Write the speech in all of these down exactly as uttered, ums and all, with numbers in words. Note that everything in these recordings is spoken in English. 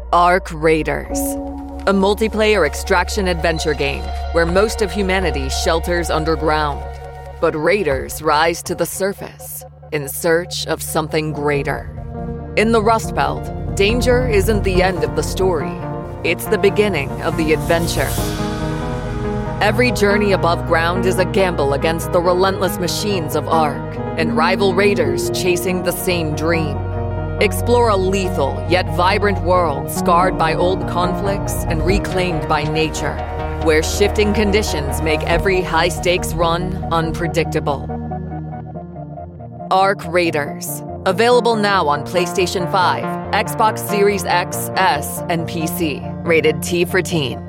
Ark Raiders, a multiplayer extraction adventure game where most of humanity shelters underground, but raiders rise to the surface in search of something greater. In the Rust Belt, danger isn't the end of the story. It's the beginning of the adventure. Every journey above ground is a gamble against the relentless machines of Ark and rival raiders chasing the same dream. Explore a lethal yet vibrant world scarred by old conflicts and reclaimed by nature, where shifting conditions make every high-stakes run unpredictable. Ark Raiders. Available now on PlayStation five, Xbox Series X, S, and P C. Rated T for Teen.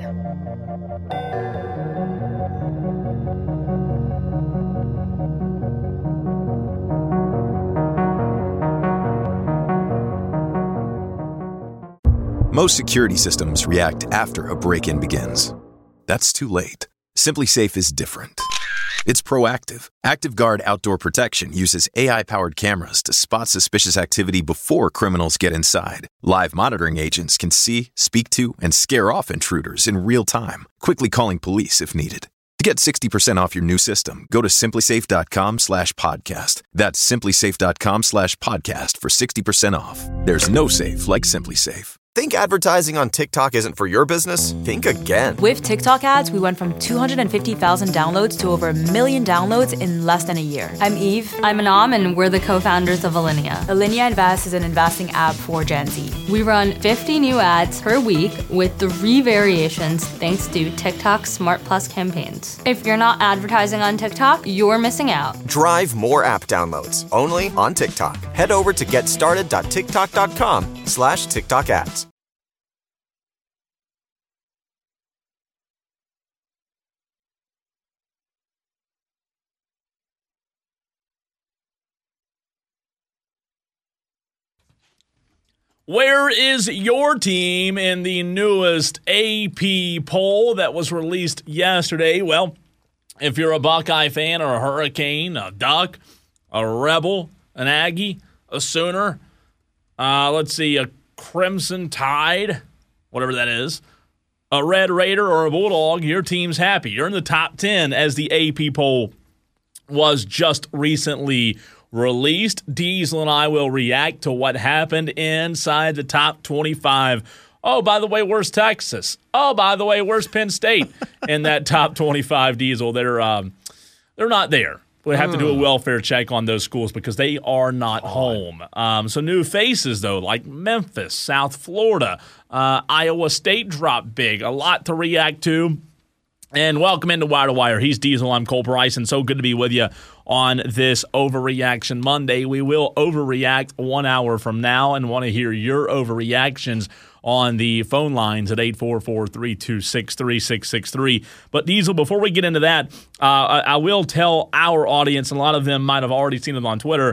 Most security systems react after a break-in begins. That's too late. SimpliSafe is different. It's proactive. ActiveGuard Outdoor Protection uses A I-powered cameras to spot suspicious activity before criminals get inside. Live monitoring agents can see, speak to, and scare off intruders in real time, quickly calling police if needed. To get sixty percent off your new system, go to simplysafe.com slash podcast. That's simplysafe.com slash podcast for sixty percent off. There's no safe like SimpliSafe. Think advertising on TikTok isn't for your business? Think again. With TikTok ads, we went from two hundred fifty thousand downloads to over a million downloads in less than a year. I'm Eve. I'm Anam, and we're the co-founders of Alinea. Alinea Invest is an investing app for Gen Z. We run fifty new ads per week with three variations thanks to TikTok's Smart Plus campaigns. If you're not advertising on TikTok, you're missing out. Drive more app downloads only on TikTok. Head over to getstarted.tiktok.com slash TikTok ads. Where is your team in the newest A P poll that was released yesterday? Well, if you're a Buckeye fan or a Hurricane, a Duck, a Rebel, an Aggie, a Sooner, uh, let's see, a Crimson Tide, whatever that is, a Red Raider or a Bulldog, your team's happy. You're in the top ten as the A P poll was just recently released. Diesel and I will react to what happened inside the top twenty-five. Oh, by the way, where's Texas? Oh, by the way, where's Penn State in that top twenty-five, Diesel? They're um, they're not there. We have to do a welfare check on those schools because they are not home. Um, so new faces, though, like Memphis, South Florida, uh, Iowa State dropped big. A lot to react to. And welcome into Wire to Wire. He's Diesel. I'm Cole Bryson. So good to be with you on this Overreaction Monday. We will overreact one hour from now and want to hear your overreactions on the phone lines at eight four four, three two six, three six six three. But Diesel, before we get into that, uh, I, I will tell our audience, and a lot of them might have already seen it on Twitter,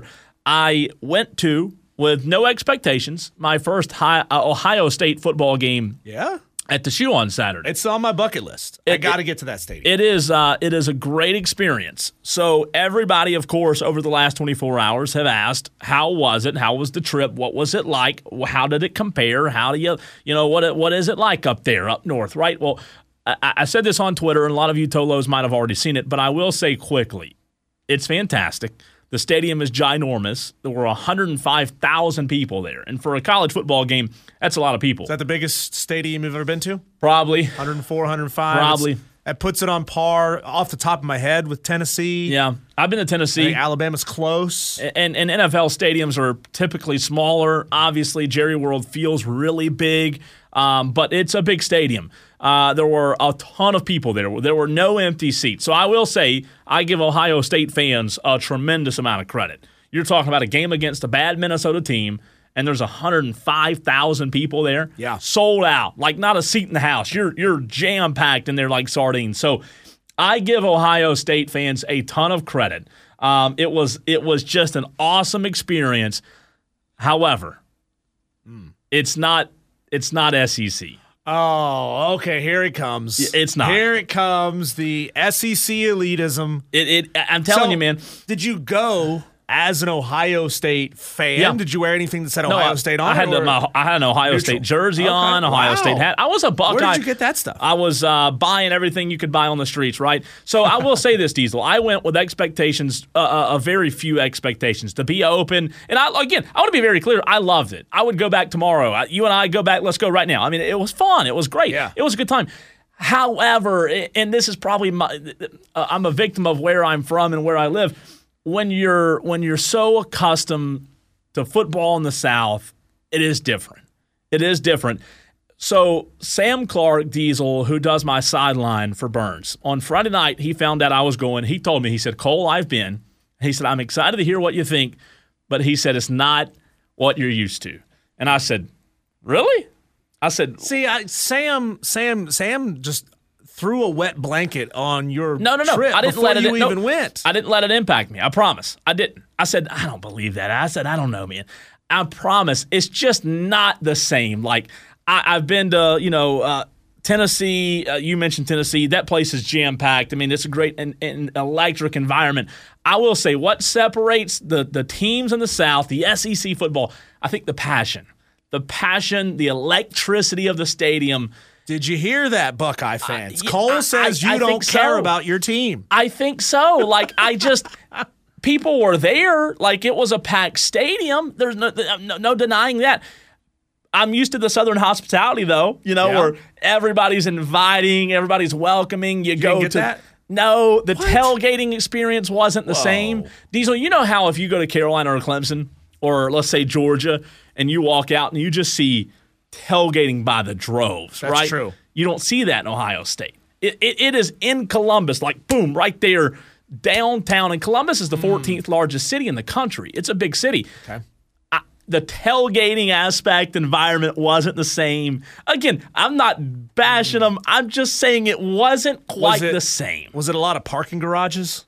I went to, with no expectations, my first high, uh, Ohio State football game. Yeah? At the Shoe on Saturday. It's on my bucket list. It, I got to it, get to that stadium. It is uh, it is a great experience. So everybody, of course, over the last twenty-four hours have asked, how was it? How was the trip? What was it like? How did it compare? How do you, you know, what what is it like up there, up north, right? Well, I, I said this on Twitter, and a lot of you Tolos might have already seen it, but I will say quickly, it's fantastic. The stadium is ginormous. There were one hundred five thousand people there. And for a college football game, that's a lot of people. Is that the biggest stadium you've ever been to? Probably. one hundred four, one hundred five Probably. It's, that puts it on par off the top of my head with Tennessee. Yeah. I've been to Tennessee. Alabama's close. And, and N F L stadiums are typically smaller. Obviously, Jerry World feels really big, um, but it's a big stadium. Uh, there were a ton of people there. There were no empty seats. So I will say I give Ohio State fans a tremendous amount of credit. You're talking about a game against a bad Minnesota team, and there's one hundred five thousand people there. Yeah. Sold out. Like not a seat in the house. You're you're jam-packed in there like sardines. So I give Ohio State fans a ton of credit. Um, it was it was just an awesome experience. However, mm. it's not it's not S E C. Oh, okay. Here it comes. It's not. Here it comes. The S E C elitism. It. it I'm telling so, you, man. Did you go as an Ohio State fan, Yeah. did you wear anything that said No, Ohio I, State on I it? had, or- my, I had an Ohio Neutral. State jersey Okay. on, Ohio Wow. State hat. I was a Buckeye. Where did you get that stuff? I was uh, buying everything you could buy on the streets, right? So I will say this, Diesel. I went with expectations, uh, uh, a very few expectations to be open. And I again, I want to be very clear. I loved it. I would go back tomorrow. I, you and I go back. Let's go right now. I mean, it was fun. It was great. Yeah. It was a good time. However, and this is probably my, uh, I'm a victim of where I'm from and where I live. When you're when you're so accustomed to football in the South, it is different. It is different. So Sam Clark, Diesel, who does my sideline for Burns, on Friday night, he found out I was going. He told me, he said, Cole, I've been. He said, I'm excited to hear what you think, but he said, it's not what you're used to. And I said, really? I said, See, I, Sam, Sam, Sam just threw a wet blanket on your no, no, no. trip I didn't before let it you no, even went. I didn't let it impact me. I promise. I didn't. I said, I don't believe that. I said, I don't know, man. I promise. It's just not the same. Like, I, I've been to, you know, uh, Tennessee. Uh, you mentioned Tennessee. That place is jam-packed. I mean, it's a great and, and electric environment. I will say what separates the, the teams in the South, the S E C football, I think the passion. The passion, the electricity of the stadium. Did you hear that, Buckeye fans? Uh, Cole I- says I- you I don't think care so. about your team. I think so. Like, I just, people were there. Like, it was a packed stadium. There's no, no, no denying that. I'm used to the Southern hospitality, though, you know, Yeah. where everybody's inviting, everybody's welcoming. You, go didn't get to. that? No, the tailgating experience wasn't the Whoa. same. Diesel, you know how if you go to Carolina or Clemson or let's say Georgia and you walk out and you just see tailgating by the droves, That's right? true. You don't see that in Ohio State. It, it, it is in Columbus, like boom, right there, downtown. And Columbus is the fourteenth largest city in the country. It's a big city. Okay. I, the tailgating aspect environment wasn't the same. Again, I'm not bashing them. I'm just saying it wasn't quite it- the same. Was it a lot of parking garages?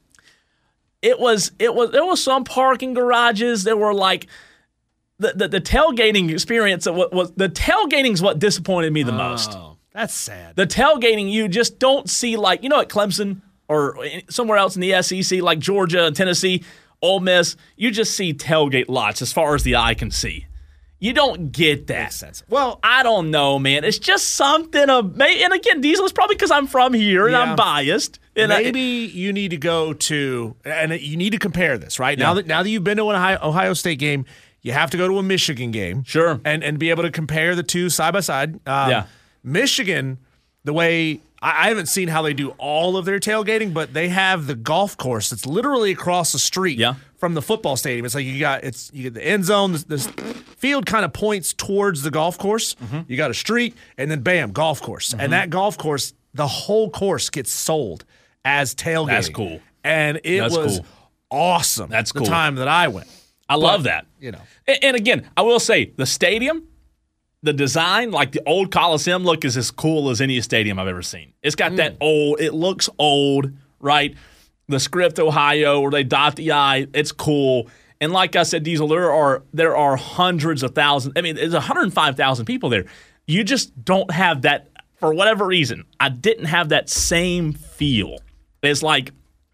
It was. It was. There was some parking garages. There were like. The, the, the tailgating experience was, was the tailgating is what disappointed me the most. Oh, that's sad. The tailgating, you just don't see like, you know, at Clemson or somewhere else in the S E C, like Georgia and Tennessee, Ole Miss, you just see tailgate lots as far as the eye can see. You don't get that. Makes sense. Well, I don't know, man. It's just something of, and again, Diesel is probably because I'm from here and Yeah. I'm biased. And I- maybe you need to go to, and you need to compare this, right? Yeah. Now that now that you've been to an Ohio, Ohio State game, you have to go to a Michigan game. Sure. And and be able to compare the two side by side. Um, Yeah. Michigan, the way, I, I haven't seen how they do all of their tailgating, but they have the golf course that's literally across the street Yeah. from the football stadium. It's like you got, it's you get the end zone, this, this field kind of points towards the golf course. Mm-hmm. You got a street, and then bam, golf course. And that golf course, the whole course gets sold as tailgating. That's cool. And it That's was cool. awesome. That's the cool. time that I went. I love that. You know. And, and again, I will say the stadium, the design, like the old Coliseum look is as cool as any stadium I've ever seen. It's got that old, it looks old, right? The script Ohio where they dot the I, it's cool. And like I said, Diesel, there are there are hundreds of thousands. I mean, there's one hundred five thousand people there. You just don't have that, for whatever reason, I didn't have that same feel. It's like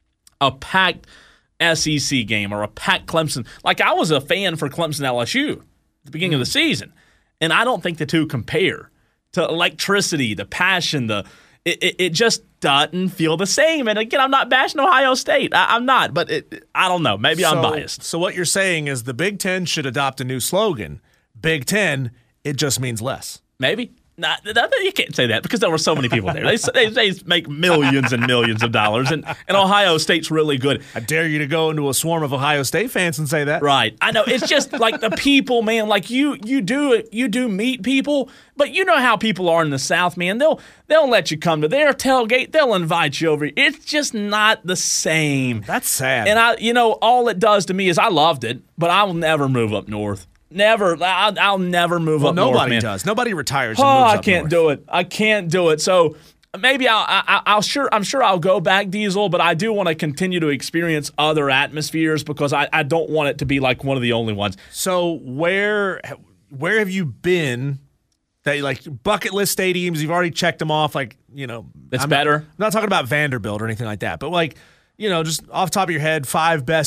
a packed S E C game or a packed Clemson. Like I was a fan for Clemson L S U at the beginning of the season, and I don't think the two compare to electricity, the passion, the it, it, it just doesn't feel the same. And again, I'm not bashing Ohio State. I, I'm not, but it, I don't know. Maybe I'm So- biased. So what you're saying is the Big Ten should adopt a new slogan. Big Ten, it just means less. Maybe. Nah, th- th- you can't say that because there were so many people there. They, they, they make millions and millions of dollars, and, and Ohio State's really good. I dare you to go into a swarm of Ohio State fans and say that. Right. I know. It's just like the people, man. Like you, you do it. You do meet people, but you know how people are in the South, man. They'll they'll let you come to their tailgate. They'll invite you over. It's just not the same. That's sad. And I, you know, all it does to me is I loved it, but I will never move up north. Never. I'll, I'll never move well, up north. nobody man. does. Nobody retires. Oh, and moves I up can't north. do it. I can't do it. So maybe I'll, I, I'll sure. I'm sure I'll go back, Diesel. But I do want to continue to experience other atmospheres because I, I don't want it to be like one of the only ones. So where where have you been? That like bucket list stadiums, you've already checked them off. Like you know, It's I'm better. Not, I'm not talking about Vanderbilt or anything like that, but like you know, just off the top of your head, five best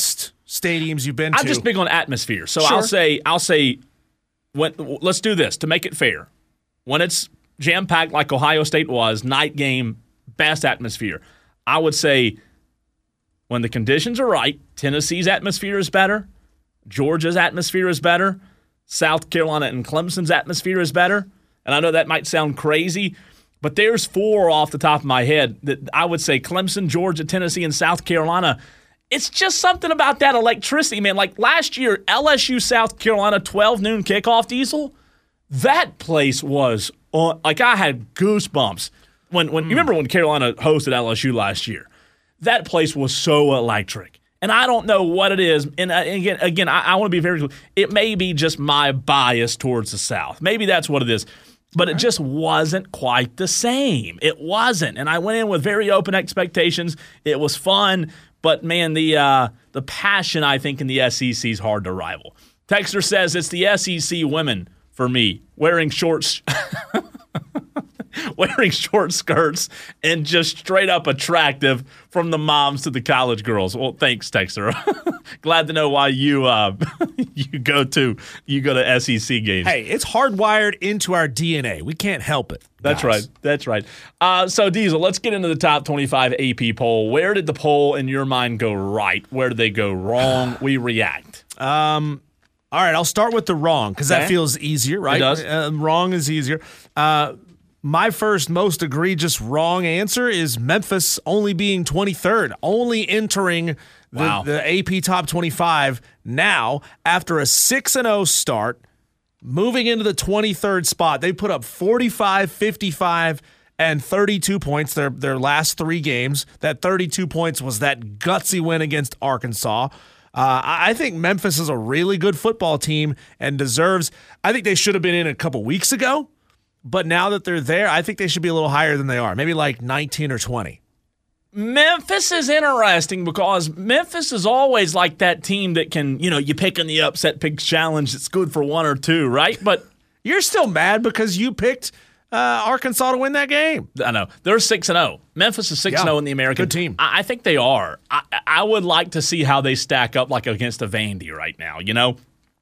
stadiums you've been to. I'm just big on atmosphere. So Sure. I'll say, I'll say, when, let's do this to make it fair. When it's jam-packed like Ohio State was, night game, best atmosphere. I would say when the conditions are right, Tennessee's atmosphere is better, Georgia's atmosphere is better, South Carolina and Clemson's atmosphere is better. And I know that might sound crazy, but there's four off the top of my head that I would say Clemson, Georgia, Tennessee, and South Carolina. It's just something about that electricity, man. Like last year, L S U, South Carolina, twelve noon kickoff, Diesel, that place was on, like I had goosebumps. When when mm. You remember when Carolina hosted L S U last year? That place was so electric. And I don't know what it is. And again, again, I, I want to be very clear. It may be just my bias towards the South. Maybe that's what it is. But it just wasn't quite the same. It wasn't. And I went in with very open expectations. It was fun. But, man, the uh, the passion, I think, in the S E C is hard to rival. Texter says it's the S E C women for me, wearing shorts. Wearing short skirts and just straight up attractive from the moms to the college girls. Well, thanks, Texter. Glad to know why you uh, you go to you go to S E C games. Hey, it's hardwired into our D N A. We can't help it. That's guys. right. That's right. Uh, so, Diesel, let's get into the top twenty-five A P poll. Where did the poll, in your mind, go right? Where did they go wrong? We react. Um. All right, I'll start with the wrong because Okay. that feels easier, right? It does. Uh, wrong is easier. Uh, my first most egregious wrong answer is Memphis only being twenty-third, only entering the, Wow. the A P top twenty-five now after a six and oh start, moving into the twenty-third spot. They put up forty-five, fifty-five, and thirty-two points their, their last three games. That thirty-two points was that gutsy win against Arkansas. Uh, I think Memphis is a really good football team and deserves – I think they should have been in a couple weeks ago, but now that they're there, I think they should be a little higher than they are, maybe like nineteen or twenty. Memphis is interesting because Memphis is always like that team that can, you know, you pick in the upset picks challenge. It's good for one or two, right? But you're still mad because you picked uh, Arkansas to win that game. I know. They're six and oh. Memphis is six and oh in the American. Good team. I, I think they are. I, I would like to see how they stack up like against a Vandy right now, you know?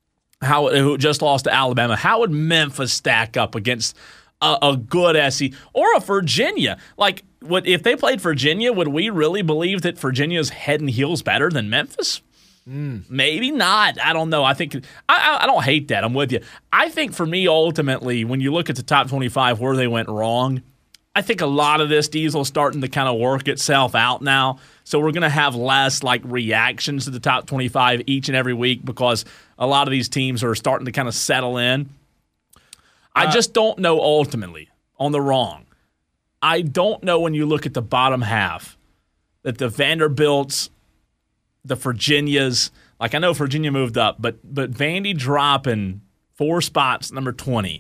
How who just lost to Alabama. How would Memphis stack up against a, a good S E C or a Virginia? Like, what if they played Virginia, would we really believe that Virginia's head and heels better than Memphis? Mm. Maybe not. I don't know. I think I, I don't hate that. I'm with you. I think for me, ultimately, when you look at the top twenty-five where they went wrong, I think a lot of this Diesel starting to kind of work itself out now. So we're going to have less like reactions to the top twenty-five each and every week because a lot of these teams are starting to kind of settle in. I uh, just don't know ultimately on the wrong. I don't know when you look at the bottom half that the Vanderbilts, the Virginias, like I know Virginia moved up, but but Vandy dropping four spots, number twenty.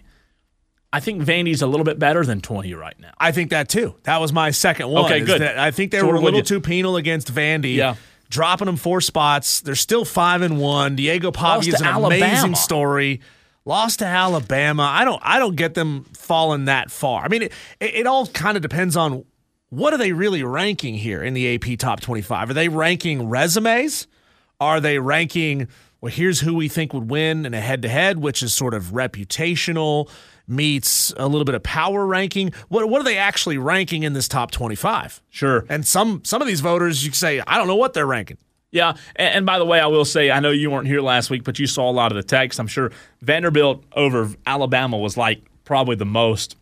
I think Vandy's a little bit better than twenty right now. I think that too. That was my second one. Okay, good. I think they so were a little you. too penal against Vandy. Yeah. Dropping them four spots. They're still five and one. Diego Pavia is an Alabama. amazing story. Lost to Alabama. I don't. I don't get them falling that far. I mean, it, it, it all kind of depends on what are they really ranking here in the A P Top twenty-five. Are they ranking resumes? Are they ranking? Well, here's who we think would win in a head-to-head, which is sort of reputational meets a little bit of power ranking. What what are they actually ranking in this top twenty-five? Sure. And some some of these voters, you can say, I don't know what they're ranking. Yeah, and, and by the way, I will say, I know you weren't here last week, but you saw a lot of the text. I'm sure Vanderbilt over Alabama was like probably the most.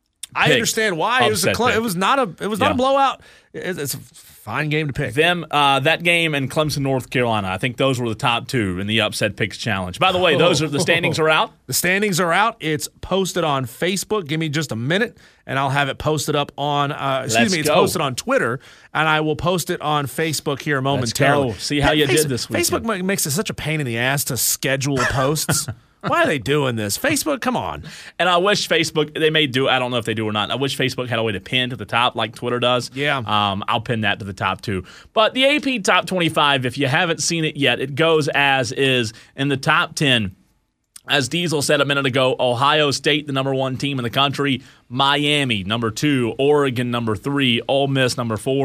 I understand why. It was a cl- it was not a it was not Yeah. a blowout. It, it's a fine game to pick. Them uh, that game and Clemson, North Carolina. I think those were the top two in the upset picks challenge. By the way, those are the standings are out. The standings are out. It's posted on Facebook. Give me just a minute, and I'll have it posted up on. Uh, excuse Let's me, it's go. posted on Twitter, and I will post it on Facebook here momentarily. Let's go. See how you Face- did this weekend. Facebook ma- makes it such a pain in the ass to schedule posts. Why are they doing this? Facebook, come on. And I wish Facebook, they may do, I don't know if they do or not. I wish Facebook had a way to pin to the top like Twitter does. Yeah. Um, I'll pin that to the top too. But the A P Top twenty-five, if you haven't seen it yet, it goes as is. In the top ten, as Diesel said a minute ago, Ohio State, the number one team in the country. Miami, number two. Oregon, number three. Ole Miss, number four.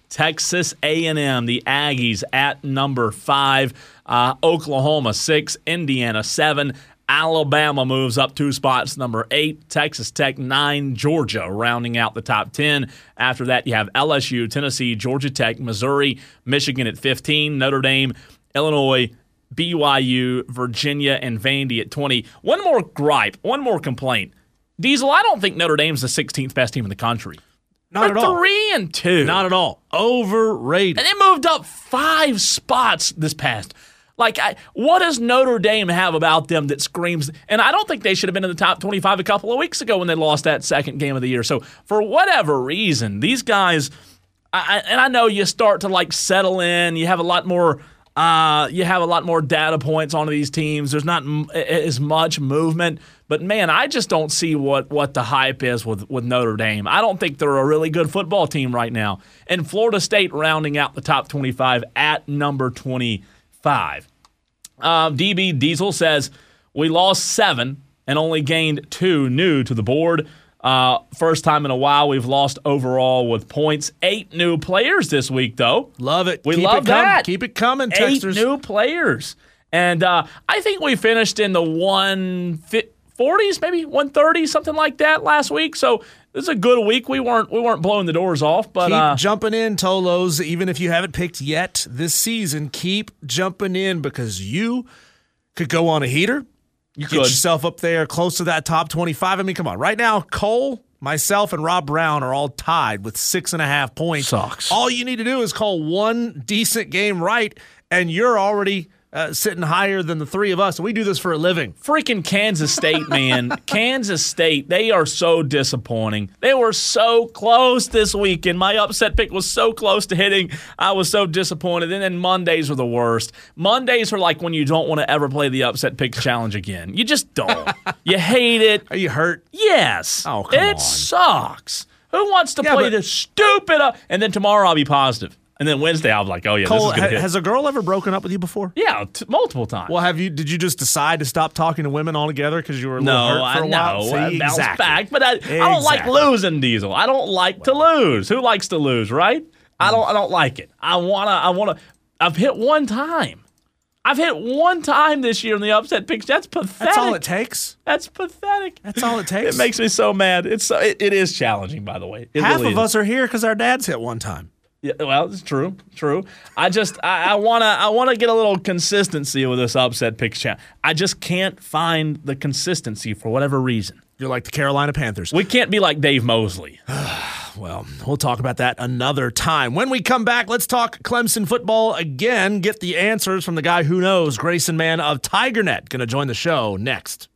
Texas A and M, the Aggies at number five. Uh, Oklahoma six, Indiana seven. Alabama moves up two spots, number eight. Texas Tech nine, Georgia rounding out the top ten. After that, you have L S U, Tennessee, Georgia Tech, Missouri, Michigan at fifteen, Notre Dame, Illinois, B Y U, Virginia, and Vandy at twenty. One more gripe, one more complaint. Diesel, I don't think Notre Dame's the sixteenth best team in the country. Not They're at all. Three and two. Not at all. Overrated. And they moved up five spots this past. Like, I, what does Notre Dame have about them that screams? And I don't think they should have been in the top twenty-five a couple of weeks ago when they lost that second game of the year. So for whatever reason, these guys, I, and I know you start to like settle in. You have a lot more. Uh, you have a lot more data points on these teams. There's not m- as much movement. But, man, I just don't see what, what the hype is with, with Notre Dame. I don't think they're a really good football team right now. And Florida State rounding out the top twenty-five at number twenty-five. Um, D B Diesel says, we lost seven and only gained two new to the board. Uh, first time in a while we've lost overall with points. Eight new players this week, though. Love it. We Keep love it com- that. Keep it coming, Eight Texters. new players. And uh, I think we finished in the one forties, maybe one thirty, something like that last week. So this is a good week. We weren't we weren't blowing the doors off. But Keep uh, jumping in, Tolos. Even if you haven't picked yet this season, keep jumping in because you could go on a heater. You get could. yourself up there close to that top twenty-five. I mean, come on. Right now, Cole, myself, and Rob Brown are all tied with six and a half points. Sucks. All you need to do is call one decent game right, and you're already uh, sitting higher than the three of us. We do this for a living. freaking Kansas State, man. Kansas State, they are so disappointing. They were so close this weekend. My upset pick was so close to hitting. I was so disappointed. And then Mondays were the worst. Mondays are like when you don't want to ever play the upset picks challenge again. You just don't. You hate it. Are you hurt? Yes. Oh, come it on. sucks. Who wants to Yeah, play but- this stupid? Uh, and then tomorrow I'll be positive. And then Wednesday I'll be like, oh, yeah, Cole, this is going ha- to hit. has a girl ever broken up with you before? Yeah, t- multiple times. Well, have you? Did you just decide to stop talking to women altogether because you were a little No, hurt for a I while? know. See, I bounced exactly. back, but I, I don't like Exactly. losing, Diesel. I don't like to lose. Who likes to lose, right? I don't. I don't like it. I wanna. I wanna. I've hit one time. I've hit one time this year in the upset picks. That's pathetic. That's all it takes. That's pathetic. That's all it takes. It makes me so mad. It's so, it, it is challenging, by the way. It Half really of is. us are here because our dads hit one time. Yeah, well, it's true, true. I just, I, I wanna, I wanna get a little consistency with this upset picks challenge. I just can't find the consistency for whatever reason. You're like the Carolina Panthers. We can't be like Dave Mosley. Well, we'll talk about that another time. When we come back, let's talk Clemson football again. Get the answers from the guy who knows, Grayson Mann of TigerNet, going to join the show next.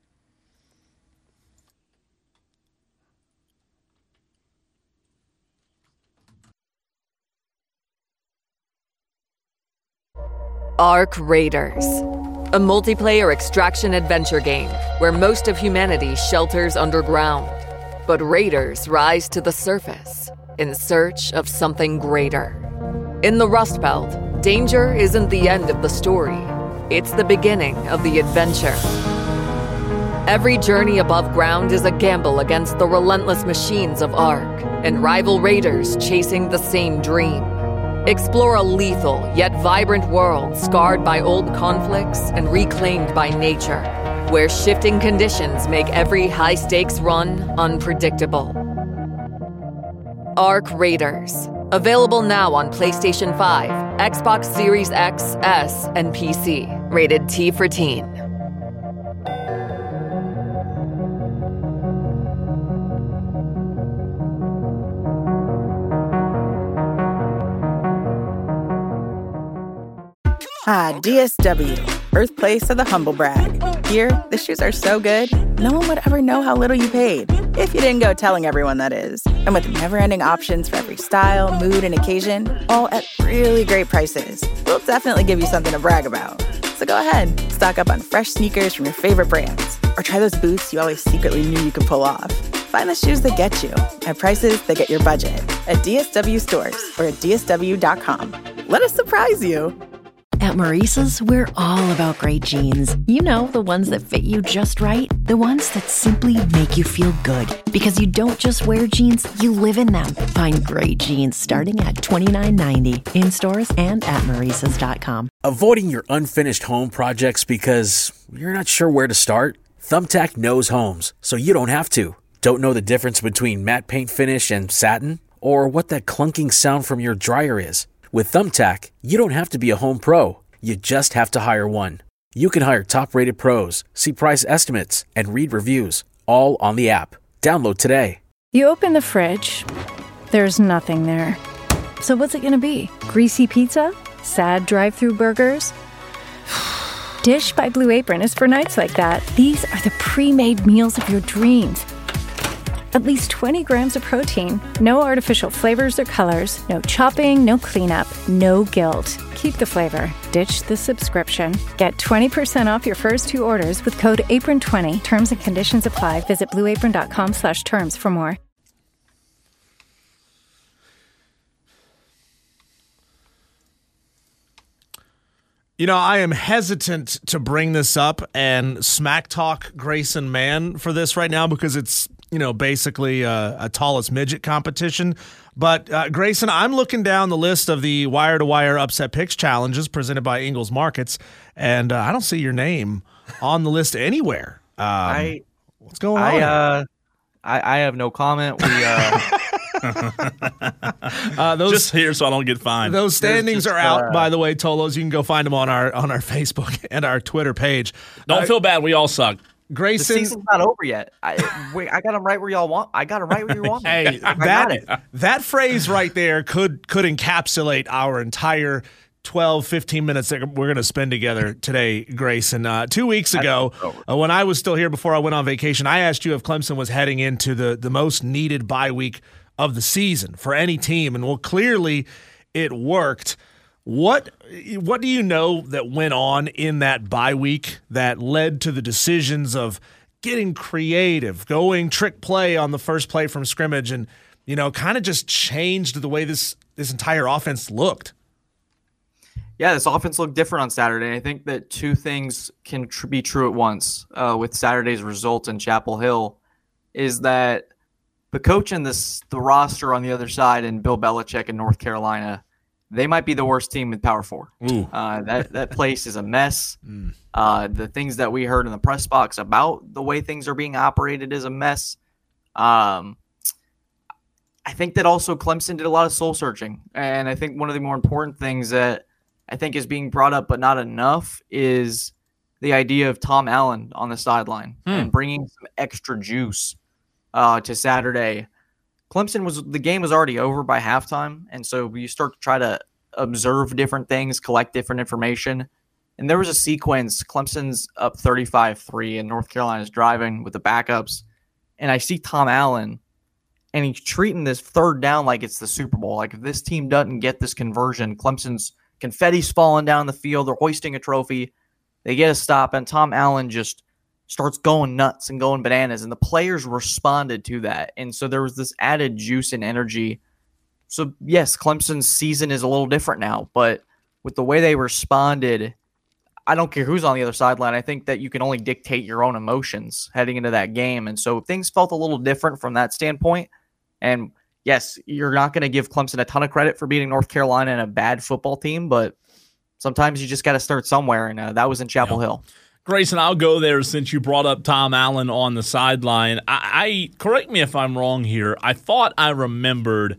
Ark Raiders, a multiplayer extraction adventure game where most of humanity shelters underground, but raiders rise to the surface in search of something greater. In the Rust Belt, danger isn't the end of the story, it's the beginning of the adventure. Every journey above ground is a gamble against the relentless machines of Ark and rival raiders chasing the same dream. Explore a lethal yet vibrant world scarred by old conflicts and reclaimed by nature, where shifting conditions make every high-stakes run unpredictable. Ark Raiders. Available now on PlayStation five, Xbox Series X, S, and P C. Rated T for Teen. Ah, D S W, birthplace of the humble brag. Here, the shoes are so good, no one would ever know how little you paid. If you didn't go telling everyone, that is. And with never-ending options for every style, mood, and occasion, all at really great prices, we'll definitely give you something to brag about. So go ahead, stock up on fresh sneakers from your favorite brands, or try those boots you always secretly knew you could pull off. Find the shoes that get you, at prices that get your budget, at D S W stores or at D S W dot com. Let us surprise you. At Maurice's, we're all about great jeans. You know, the ones that fit you just right. The ones that simply make you feel good. Because you don't just wear jeans, you live in them. Find great jeans starting at twenty-nine ninety in stores and at maurices dot com. Avoiding your unfinished home projects because you're not sure where to start? Thumbtack knows homes, so you don't have to. Don't know the difference between matte paint finish and satin? Or what that clunking sound from your dryer is? With Thumbtack, you don't have to be a home pro. You just have to hire one. You can hire top-rated pros, see price estimates, and read reviews, all on the app. Download today. You open the fridge. There's nothing there. So what's it going to be? Greasy pizza? Sad drive-thru burgers? Dish by Blue Apron is for nights like that. These are the pre-made meals of your dreams. At least twenty grams of protein, no artificial flavors or colors, no chopping, no cleanup, no guilt. Keep the flavor. Ditch the subscription. Get twenty percent off your first two orders with code apron twenty. Terms and conditions apply. Visit blueapron.com slash terms for more. You know, I am hesitant to bring this up and smack talk Grayson Mann for this right now because it's, you know, basically a, a tallest midget competition. But, uh, Grayson, I'm looking down the list of the wire-to-wire upset picks challenges presented by Ingles Markets, and uh, I don't see your name on the list anywhere. Um, I, what's going I, on? Uh, I, I have no comment. We uh, uh, those, just here so I don't get fined. Those standings just, are out, uh, by the way, Tolos. You can go find them on our on our Facebook and our Twitter page. Don't uh, feel bad. We all suck. Grayson, the season's not over yet. I wait, I got them right where y'all want. I got them right where you want. Hey, I that got it. that phrase right there could could encapsulate our entire twelve, fifteen minutes that we're going to spend together today, Grayson. Uh, two weeks ago, uh, when I was still here before I went on vacation, I asked you if Clemson was heading into the, the most needed bye week of the season for any team. And, well, clearly it worked. What what do you know that went on in that bye week that led to the decisions of getting creative, going trick play on the first play from scrimmage, and, you know, kind of just changed the way this, this entire offense looked? Yeah, this offense looked different on Saturday. I think that two things can tr- be true at once uh, with Saturday's result in Chapel Hill is that the coach and this, the roster on the other side and Bill Belichick in North Carolina, they might be the worst team in Power Four. Uh, that, that place is a mess. Mm. Uh, the things that we heard in the press box about the way things are being operated is a mess. Um, I think that also Clemson did a lot of soul searching. And I think one of the more important things that I think is being brought up, but not enough, is the idea of Tom Allen on the sideline hmm. and bringing some extra juice uh, to Saturday. Clemson was the game was already over by halftime, and so you start to try to observe different things, collect different information. And there was a sequence. Clemson's up thirty-five three, and North Carolina's driving with the backups. And I see Tom Allen, and he's treating this third down like it's the Super Bowl. Like if this team doesn't get this conversion, Clemson's confetti's falling down the field. They're hoisting a trophy. They get a stop, and Tom Allen just starts going nuts and going bananas, and the players responded to that. And so there was this added juice and energy. So, yes, Clemson's season is a little different now, but with the way they responded, I don't care who's on the other sideline. I think that you can only dictate your own emotions heading into that game. And so things felt a little different from that standpoint. And yes, you're not going to give Clemson a ton of credit for beating North Carolina and a bad football team, but sometimes you just got to start somewhere, and uh, that was in Chapel yeah. Hill. Grayson, I'll go there since you brought up Tom Allen on the sideline. I, I correct me if I'm wrong here. I thought I remembered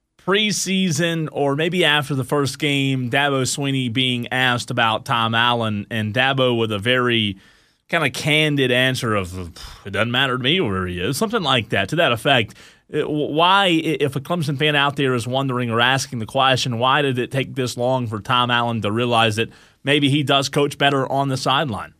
preseason or maybe after the first game, Dabo Swinney being asked about Tom Allen, and Dabo with a very kind of candid answer of, it doesn't matter to me where he is, something like that, to that effect. Why, if a Clemson fan out there is wondering or asking the question, why did it take this long for Tom Allen to realize that maybe he does coach better on the sideline?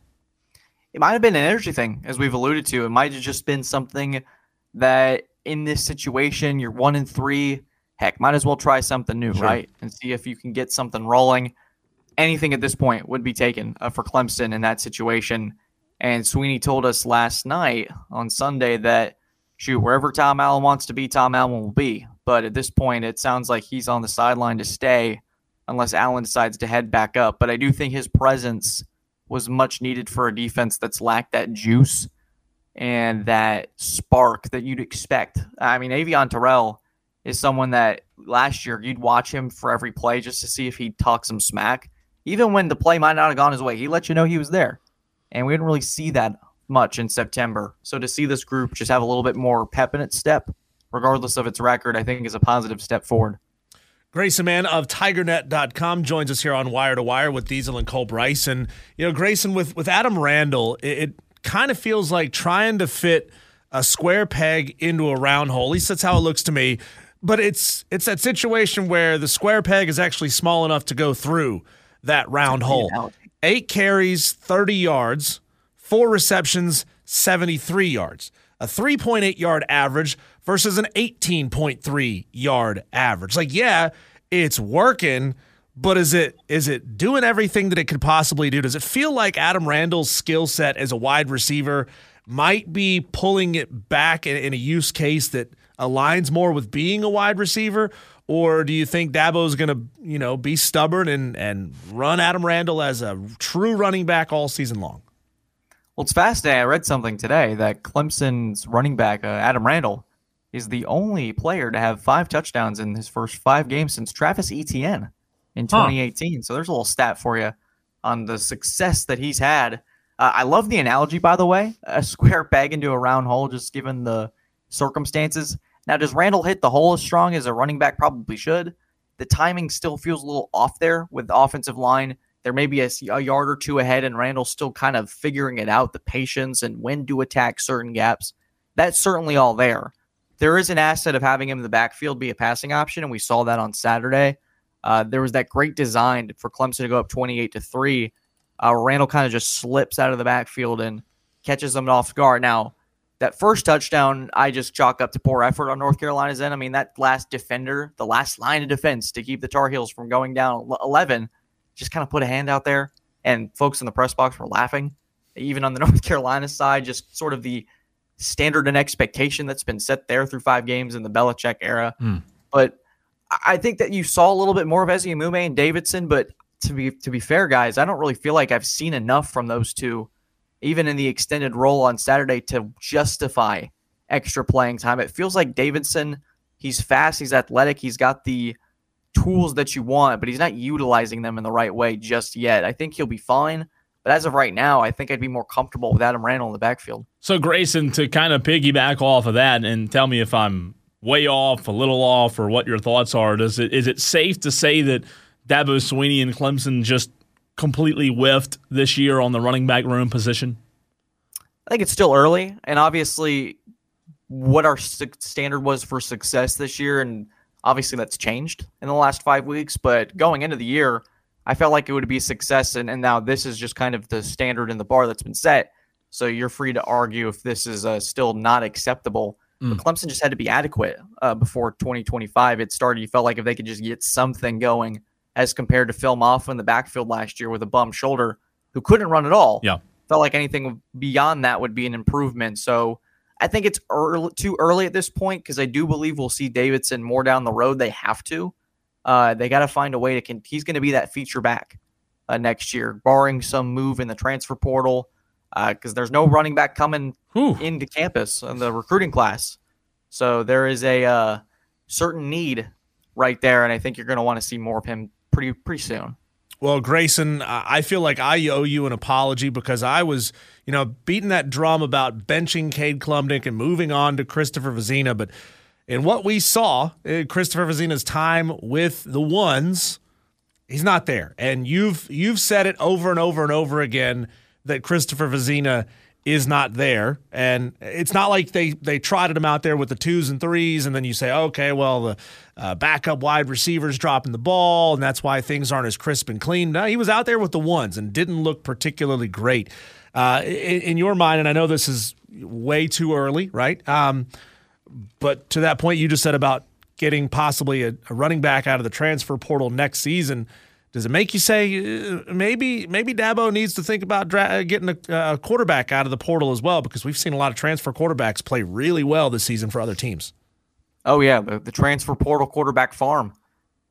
It might have been an energy thing, as we've alluded to. It might have just been something that in this situation, you're one and three. Heck, might as well try something new, sure. right? And see if you can get something rolling. Anything at this point would be taken uh, for Clemson in that situation. And Swinney told us last night on Sunday that, shoot, wherever Tom Allen wants to be, Tom Allen will be. But at this point, it sounds like he's on the sideline to stay. unless Allen decides to head back up. But I do think his presence was much needed for a defense that's lacked that juice and that spark that you'd expect. I mean, Avion Terrell is someone that last year you'd watch him for every play just to see if he'd talk some smack. Even when the play might not have gone his way, he let you know he was there. And we didn't really see that much in September. So to see this group just have a little bit more pep in its step, regardless of its record, I think is a positive step forward. Grayson Mann of Tiger Net dot com joins us here on Wire to Wire with Diesel and Cole Bryce. And, you know, Grayson, with, with Adam Randall, it, it kind of feels like trying to fit a square peg into a round hole. At least that's how it looks to me. But it's it's that situation where the square peg is actually small enough to go through that round hole. Eight carries, thirty yards, four receptions, seventy-three yards. A three point eight yard average versus an eighteen point three yard average. Like, yeah, it's working, but is it is it doing everything that it could possibly do? Does it feel like Adam Randall's skill set as a wide receiver might be pulling it back in, in a use case that aligns more with being a wide receiver? Or do you think Dabo's going to, you know, be stubborn and, and run Adam Randall as a true running back all season long? Well, it's fascinating. I read something today that Clemson's running back, uh, Adam Randall, is the only player to have five touchdowns in his first five games since Travis Etienne in twenty eighteen. Huh. So there's a little stat for you on the success that he's had. Uh, I love the analogy, by the way, a square peg into a round hole, just given the circumstances. Now, does Randall hit the hole as strong as a running back probably should? The timing still feels a little off there with the offensive line. There may be a, a yard or two ahead, and Randall's still kind of figuring it out, the patience and when to attack certain gaps. That's certainly all there. There is an asset of having him in the backfield be a passing option, and we saw that on Saturday. Uh, there was that great design for Clemson to go up twenty-eight to three. Uh, Randall kind of just slips out of the backfield and catches them off guard. Now, that first touchdown, I just chalk up to poor effort on North Carolina's end. I mean, that last defender, the last line of defense to keep the Tar Heels from going down eleven, just kind of put a hand out there, and folks in the press box were laughing. Even on the North Carolina side, just sort of the standard and expectation that's been set there through five games in the Belichick era. Mm. But I think that you saw a little bit more of Eziamume and Davidson, but to be to be fair, guys, I don't really feel like I've seen enough from those two, even in the extended role on Saturday, to justify extra playing time. It feels like Davidson, he's fast, he's athletic, he's got the tools that you want, but he's not utilizing them in the right way just yet. I think he'll be fine, but as of right now, I think I'd be more comfortable with Adam Randall in the backfield. So, Grayson, to kind of piggyback off of that and tell me if I'm way off, a little off, or what your thoughts are, does it is it safe to say that Dabo Swinney and Clemson just completely whiffed this year on the running back room position? I think it's still early, and obviously what our standard was for success this year, and obviously that's changed in the last five weeks, but going into the year, I felt like it would be a success, and, and now this is just kind of the standard and the bar that's been set, so you're free to argue if this is uh, still not acceptable. Mm. But Clemson just had to be adequate uh, before twenty twenty-five. It started, you felt like if they could just get something going as compared to Phil Maffa in the backfield last year with a bum shoulder who couldn't run at all. Yeah. Felt like anything beyond that would be an improvement. So I think it's early, too early at this point, because I do believe we'll see Davidson more down the road. They have to. Uh, they got to find a way to con- – he's going to be that feature back uh, next year, barring some move in the transfer portal, because uh, there's no running back coming Whew. into campus in the recruiting class. So there is a uh, certain need right there, and I think you're going to want to see more of him pretty pretty soon. Well, Grayson, I feel like I owe you an apology because I was, you know, beating that drum about benching Cade Klubnik and moving on to Christopher Vezina. But in what we saw, Christopher Vezina's time with the ones, he's not there. And you've you've said it over and over and over again that Christopher Vezina is not there. And it's not like they, they trotted him out there with the twos and threes, and then you say, okay, well, the uh, backup wide receivers dropping the ball, and that's why things aren't as crisp and clean. No, he was out there with the ones and didn't look particularly great. Uh, in, in your mind, and I know this is way too early, right? Um, but to that point you just said about getting possibly a, a running back out of the transfer portal next season, does it make you say uh, maybe maybe Dabo needs to think about dra- getting a, a quarterback out of the portal as well? Because we've seen a lot of transfer quarterbacks play really well this season for other teams. Oh, yeah, the, the transfer portal quarterback farm.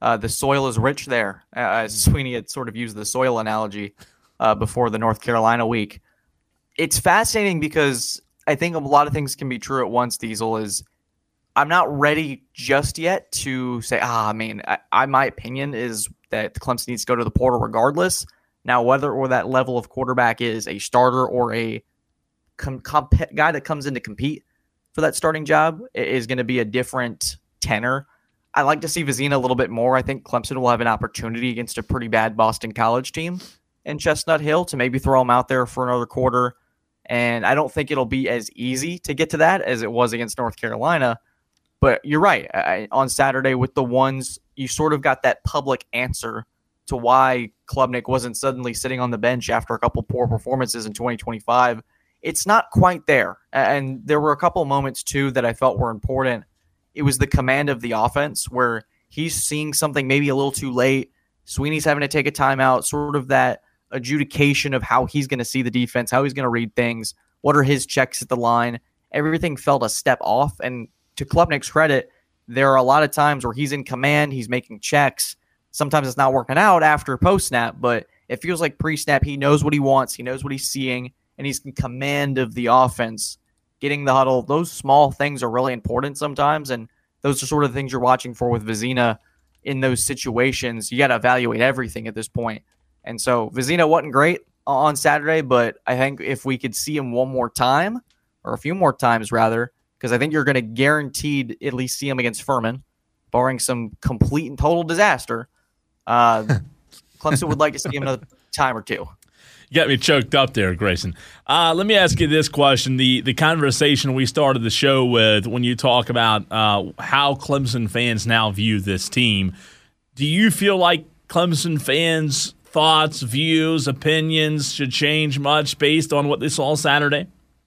Uh, the soil is rich there. Uh, Sweeney had sort of used the soil analogy uh, before the North Carolina week. It's fascinating because I think a lot of things can be true at once, Diesel, is I'm not ready just yet to say, ah, I mean, I, I, my opinion is that Clemson needs to go to the portal regardless. Now, whether or that level of quarterback is a starter or a com- comp- guy that comes in to compete for that starting job is going to be a different tenor. I like to see Vizina a little bit more. I think Clemson will have an opportunity against a pretty bad Boston College team in Chestnut Hill to maybe throw them out there for another quarter. And I don't think it'll be as easy to get to that as it was against North Carolina. But you're right. I, on Saturday with the ones, you sort of got that public answer to why Klubnik wasn't suddenly sitting on the bench after a couple poor performances in twenty twenty-five. It's not quite there. And there were a couple moments, too, that I felt were important. It was the command of the offense where he's seeing something maybe a little too late. Sweeney's having to take a timeout, sort of that adjudication of how he's going to see the defense, how he's going to read things, what are his checks at the line. Everything felt a step off. And to Klubnik's credit, there are a lot of times where he's in command, he's making checks. Sometimes it's not working out after post-snap, but it feels like pre-snap he knows what he wants, he knows what he's seeing, and he's in command of the offense. Getting the huddle, those small things are really important sometimes, and those are sort of the things you're watching for with Vizina in those situations. You got to evaluate everything at this point. And so Vizina wasn't great on Saturday, but I think if we could see him one more time, or a few more times rather, because I think you're going to guaranteed at least see him against Furman, barring some complete and total disaster. Uh, Clemson would like to see him another time or two. You got me choked up there, Grayson. Uh, let me ask you this question. The the conversation we started the show with when you talk about uh, how Clemson fans now view this team, do you feel like Clemson fans' thoughts, views, opinions should change much based on what they saw Saturday?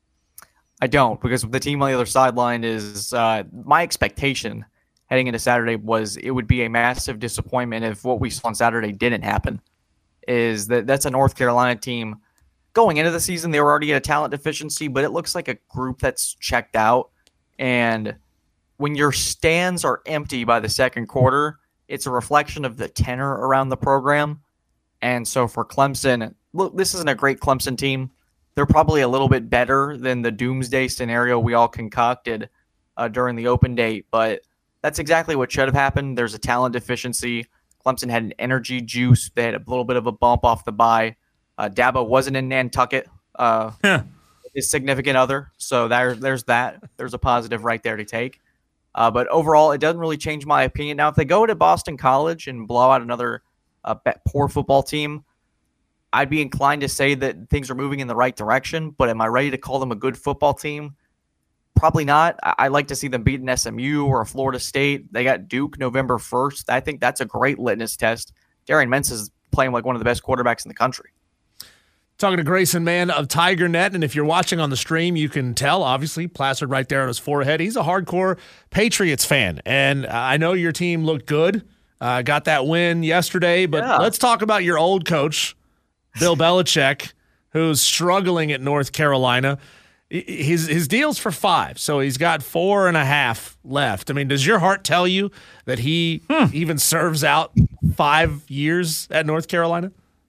I don't, because the team on the other sideline is uh, my expectation heading into Saturday was it would be a massive disappointment if what we saw on Saturday didn't happen. Is that that's a North Carolina team going into the season. They were already at a talent deficiency, but it looks like a group that's checked out. And when your stands are empty by the second quarter, it's a reflection of the tenor around the program. And so for Clemson, look, this isn't a great Clemson team. They're probably a little bit better than the doomsday scenario we all concocted uh, during the open date, but that's exactly what should have happened. There's a talent deficiency. Clemson had an energy juice. They had a little bit of a bump off the bye. Uh, Dabo wasn't in Nantucket, uh, yeah. his significant other. So there, there's that. There's a positive right there to take. Uh, but overall, it doesn't really change my opinion. Now, if they go to Boston College and blow out another uh, poor football team, I'd be inclined to say that things are moving in the right direction. But am I ready to call them a good football team? Probably not. I like to see them beat an S M U or a Florida State. They got Duke November first. I think that's a great litmus test. Darian Mintz is playing like one of the best quarterbacks in the country. Talking to Grayson Mann of TigerNet, and if you're watching on the stream, you can tell, obviously, plastered right there on his forehead, he's a hardcore Patriots fan. And I know your team looked good, uh, got that win yesterday, but yeah. Let's talk about your old coach, Bill Belichick, who's struggling at North Carolina. His his deal's for five, so he's got four and a half left. I mean, does your heart tell you that he hmm. even serves out five years at North Carolina?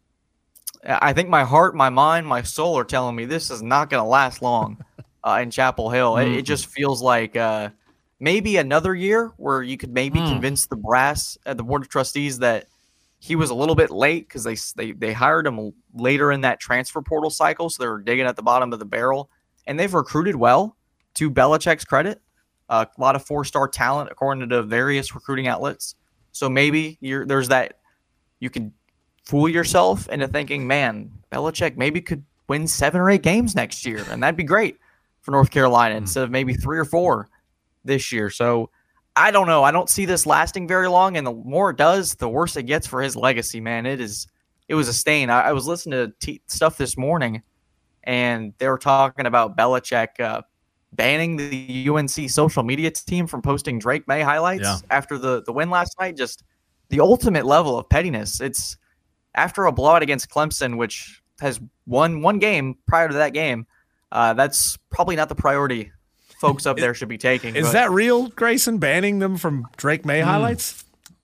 I think my heart, my mind, my soul are telling me this is not going to last long uh, in Chapel Hill. Mm-hmm. It, it just feels like uh, maybe another year where you could maybe mm. convince the brass at the Board of Trustees that he was a little bit late because they, they, they hired him later in that transfer portal cycle, so they were digging at the bottom of the barrel. And they've recruited well, to Belichick's credit. Uh, a lot of four-star talent, according to various recruiting outlets. So maybe you're, there's that you can fool yourself into thinking, man, Belichick maybe could win seven or eight games next year, and that'd be great for North Carolina instead of maybe three or four this year. So I don't know. I don't see this lasting very long, and the more it does, the worse it gets for his legacy, man. It is. It was a stain. I, I was listening to t- stuff this morning, and they were talking about Belichick uh, banning the U N C social media team from posting Drake May highlights yeah. after the, the win last night. Just the ultimate level of pettiness. It's after a blowout against Clemson, which has won one game prior to that game. Uh, that's probably not the priority folks up there should be taking. Is but. that real, Grayson, banning them from Drake May highlights?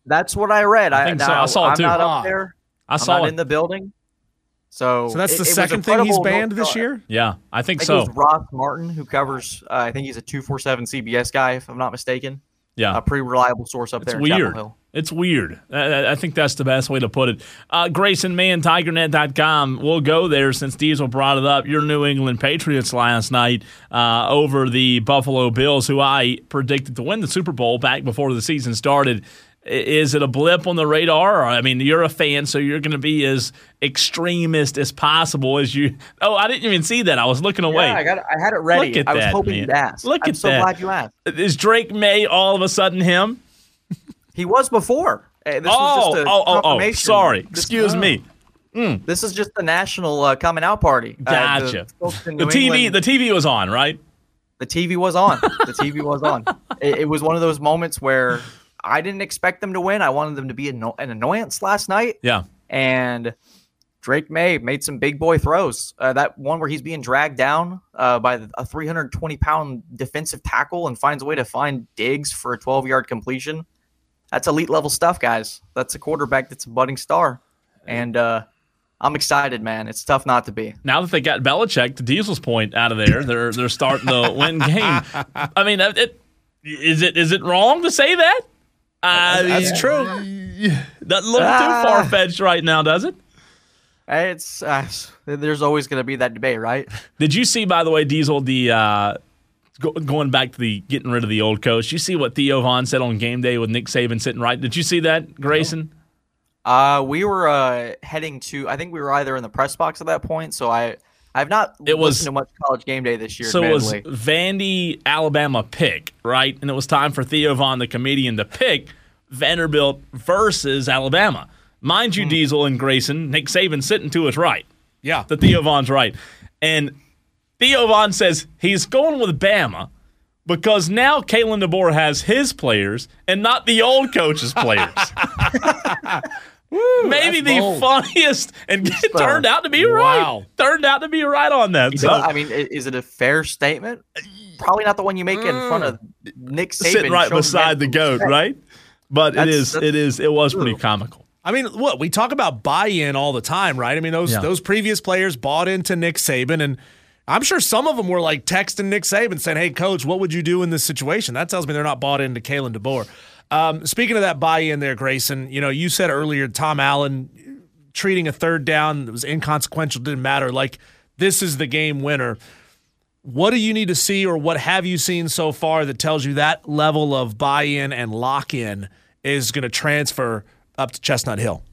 That's what I read. I, think I, so. now, I saw it I'm too. not up there. I saw I'm not it in the building. So, So that's it, the it second thing he's incredible. banned this year? Yeah, I think I think so. it was Ross Martin who covers. Uh, I think he's a two forty-seven C B S guy, if I'm not mistaken. Yeah, a pretty reliable source up it's there in weird. Chapel Hill. It's weird. I, I think that's the best way to put it. Uh, Grayson Mann, Tiger Net dot com. We'll go there since Diesel brought it up. Your New England Patriots last night uh, over the Buffalo Bills, who I predicted to win the Super Bowl back before the season started. Is it a blip on the radar? Or, I mean, you're a fan, so you're going to be as extremist as possible as you. Oh, I didn't even see that. I was looking away. Yeah, I got. It, I had it ready. Look at I was that, hoping man. you'd ask. Look I'm at so that. glad you asked. Is Drake May all of a sudden him? He was before. Uh, This oh, was just a oh, oh, oh, confirmation. sorry. This- Excuse oh. me. Mm. This is just the national uh, coming out party. Uh, Gotcha. the, folks in The New T V, England- the T V was on, right? The T V was on. The T V was on. It, it was one of those moments where I didn't expect them to win. I wanted them to be anno- an annoyance last night. Yeah. And Drake May made some big boy throws. Uh, that one where he's being dragged down uh, by a three hundred twenty pound defensive tackle and finds a way to find Diggs for a twelve yard completion. That's elite level stuff, guys. That's a quarterback that's a budding star. And uh, I'm excited, man. It's tough not to be. Now that they got Belichick, to Diesel's point, out of there, they're they're starting to win game. I mean, it, is it is it wrong to say that? I That's mean, true. Doesn't look Ah. too far fetched right now, does it? It's uh, there's always going to be that debate, right? Did you see, by the way, Diesel, the uh, go, going back to the getting rid of the old coach? You see what Theo Vaughn said on game day with Nick Saban sitting right? Did you see that, Grayson? Uh, we were uh, heading to. I think we were either in the press box at that point. So I, I've not It was- listened to much College Game Day this year. So it was admittedly. Vandy, Alabama pick, right? And it was time for Theo Vaughn, the comedian, to pick Vanderbilt versus Alabama. Mind you, Diesel and Grayson, Nick Saban sitting to his right. Yeah. The Theo Vaughn's right. And Theo Vaughn says he's going with Bama because now Kalen DeBoer has his players and not the old coach's players. Woo, Maybe that's the bold. funniest, and it turned out to be Wow. right. Turned out to be right on that. You So, know, I mean, i- is it a fair statement? Probably not the one you make in front of Nick Saban sitting right showing beside the man- goat, right? But it That's- is, that's- it is, it was pretty Ooh. comical. I mean, what we talk about buy-in all the time, right? I mean, those Yeah. those previous players bought into Nick Saban, and I'm sure some of them were like texting Nick Saban saying, "Hey, coach, what would you do in this situation?" That tells me they're not bought into Kalen DeBoer. Um, speaking of that buy-in there, Grayson, you know, you said earlier Tom Allen treating a third down that was inconsequential didn't matter. Like, this is the game winner. What do you need to see, or what have you seen so far that tells you that level of buy-in and lock-in is going to transfer up to Chestnut Hill?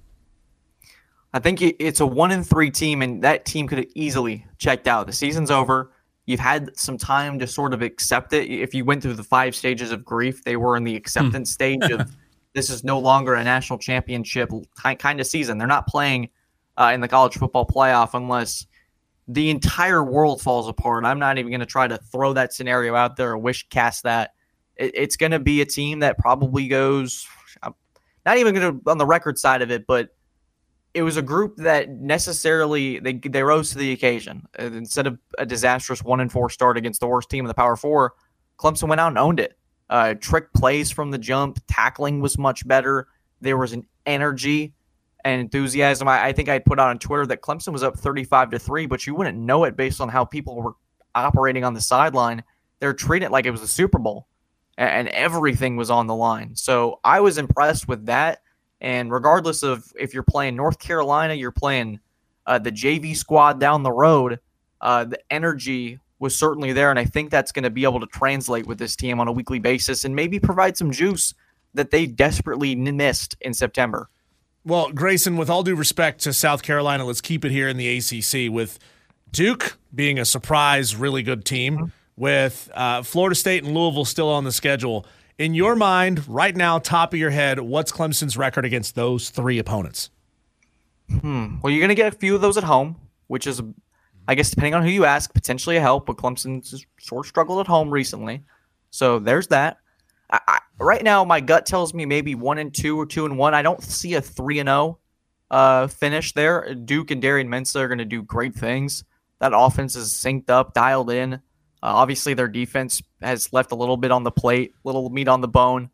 I think it- it's a one in three team, and that team could have easily checked out. The season's over. You've had some time to sort of accept it. If you went through the five stages of grief, they were in the acceptance stage of this is no longer a national championship kind of season. They're not playing uh, in the college football playoff unless the entire world falls apart. I'm not even going to try to throw that scenario out there or wish cast that. It, it's going to be a team that probably goes, I'm not even going to on the record side of it, but it was a group that necessarily they they rose to the occasion. Uh, Instead of a disastrous one and four start against the worst team in the Power Four, Clemson went out and owned it. Uh, trick plays from the jump, tackling was much better. There was an energy and enthusiasm. I, I think I put out on Twitter that Clemson was up thirty-five to three, but you wouldn't know it based on how people were operating on the sideline. They're treating it like it was a Super Bowl, and, and everything was on the line. So I was impressed with that. And regardless of if you're playing North Carolina, you're playing uh, the J V squad down the road, uh, the energy was certainly there. And I think that's going to be able to translate with this team on a weekly basis and maybe provide some juice that they desperately missed in September. Well, Grayson, with all due respect to South Carolina, let's keep it here in the A C C with Duke being a surprise, really good team, mm-hmm. with uh, Florida State and Louisville still on the schedule. In your mind, right now, top of your head, what's Clemson's record against those three opponents? Hmm. Well, you're going to get a few of those at home, which is, I guess, depending on who you ask, potentially a help, but Clemson's sort of struggled at home recently. So there's that. I, I, right now, my gut tells me maybe one and two or two and one. I don't see a three and zero uh, finish there. Duke and Darian Mensah are going to do great things. That offense is synced up, dialed in. Uh, obviously, their defense has left a little bit on the plate, little meat on the bone.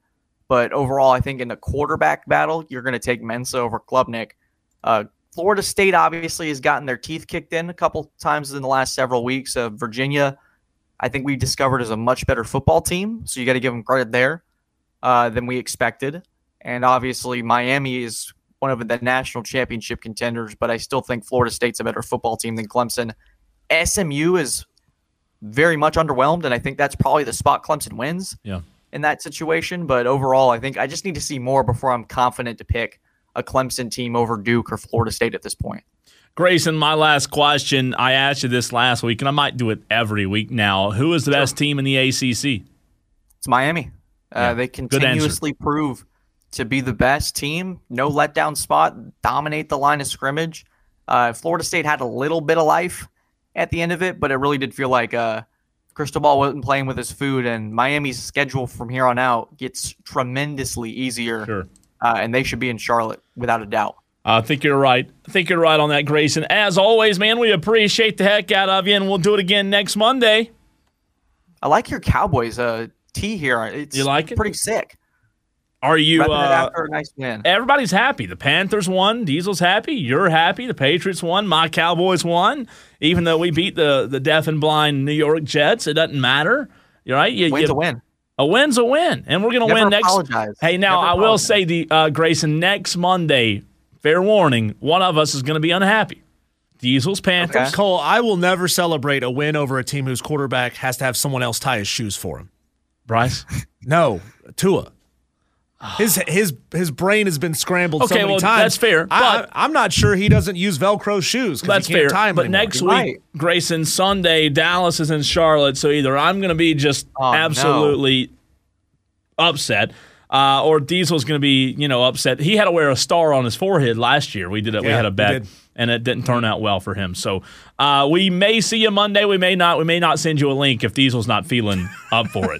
But overall, I think in the quarterback battle, you're going to take Mensa over Klubnik. Uh, Florida State obviously has gotten their teeth kicked in a couple times in the last several weeks. Uh, Virginia, I think we discovered is a much better football team, so you got to give them credit there uh, than we expected. And obviously, Miami is one of the national championship contenders, but I still think Florida State's a better football team than Clemson. S M U is very much underwhelmed, and I think that's probably the spot Clemson wins yeah. in that situation. But overall, I think I just need to see more before I'm confident to pick a Clemson team over Duke or Florida State at this point. Grayson, my last question. I asked you this last week, and I might do it every week now. Who is the sure. best team in the A C C? It's Miami. Yeah. Uh, they continuously prove to be the best team. No letdown spot. Dominate the line of scrimmage. Uh, Florida State had a little bit of life at the end of it, but it really did feel like uh, Cristobal wasn't playing with his food, and Miami's schedule from here on out gets tremendously easier. Sure. Uh, and they should be in Charlotte without a doubt. I think you're right. I think you're right on that, Grayson. As always, man, we appreciate the heck out of you, and we'll do it again next Monday. I like your Cowboys uh, tee here. It's you like it? Pretty sick. Are you? Uh, after a nice win. Everybody's happy. The Panthers won. Diesel's happy. You're happy. The Patriots won. My Cowboys won. Even though we beat the the deaf and blind New York Jets, it doesn't matter. You're right. You, Win's you, a win. A win's a win, and we're going to win next. Apologize. Hey, now Never I will apologize. say the uh, Grayson next Monday. Fair warning: one of us is going to be unhappy. Diesel's Panthers. Okay. Cole, I will never celebrate a win over a team whose quarterback has to have someone else tie his shoes for him. Bryce? No, Tua. His his his brain has been scrambled okay, so many well, times. That's fair. I, I'm not sure he doesn't use Velcro shoes. That's he can't fair. Tie them but anymore. next You're week, right. Grayson, Sunday, Dallas is in Charlotte. So either I'm going to be just oh, absolutely no. upset, uh, or Diesel's going to be, you know, upset. He had to wear a star on his forehead last year. We did it. Yeah, we had a we bet, did. and it didn't turn out well for him. So uh, we may see you Monday. We may not. We may not send you a link if Diesel's not feeling up for it.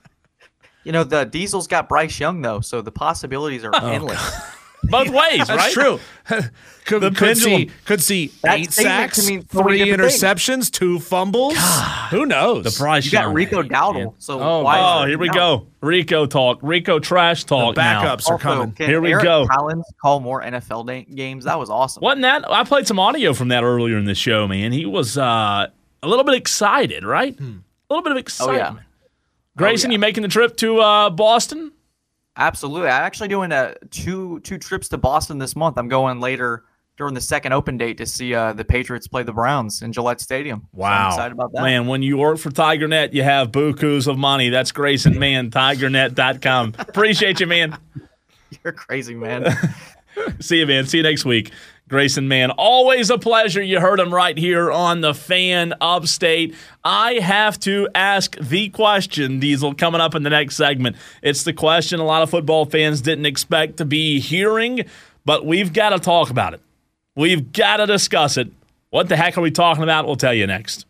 You know, the Diesel's got Bryce Young, though, so the possibilities are Oh, endless. Both ways, That's right? true. could, The could see pendulum. could see That eight statement sacks, can mean so three many different things. interceptions, two fumbles. Who knows? The Bryce You got Young. Rico Dowdle, so Oh, why Oh, is it here we no? go. Rico talk. Rico trash talk. The backups now. are Also, coming. can Here we Eric go. Collins call more N F L da- games? That was awesome. Wasn't that? I played some audio from that earlier in the show, man. He was uh, a little bit excited, right? Hmm. A little bit of excitement. Grayson, Oh, yeah. you making the trip to uh, Boston? Absolutely. I'm actually doing uh, two two trips to Boston this month. I'm going later during the second open date to see uh, the Patriots play the Browns in Gillette Stadium. So I'm excited about that. Man, when you work for TigerNet, you have bukus of money. That's Grayson, man, tiger net dot com. Appreciate you, man. You're crazy, man. See you, man. See you next week. Grayson, man, always a pleasure. You heard him right here on the Fan Upstate. I have to ask the question, Diesel, coming up in the next segment. It's the question a lot of football fans didn't expect to be hearing, but we've got to talk about it. We've got to discuss it. What the heck are we talking about? We'll tell you next.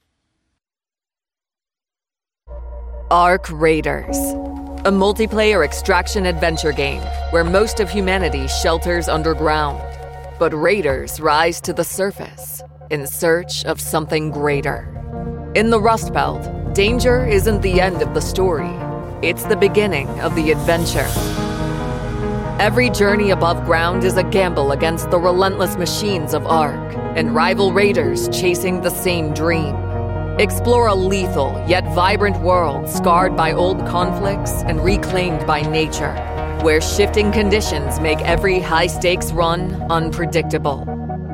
Ark Raiders, a multiplayer extraction adventure game where most of humanity shelters underground. But raiders rise to the surface in search of something greater. In the Rust Belt, danger isn't the end of the story. It's the beginning of the adventure. Every journey above ground is a gamble against the relentless machines of Ark and rival raiders chasing the same dream. Explore a lethal yet vibrant world scarred by old conflicts and reclaimed by nature, where shifting conditions make every high-stakes run unpredictable.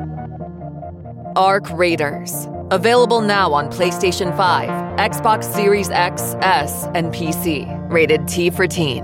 Ark Raiders. Available now on PlayStation five, Xbox Series X, S, and P C. Rated T for Teen.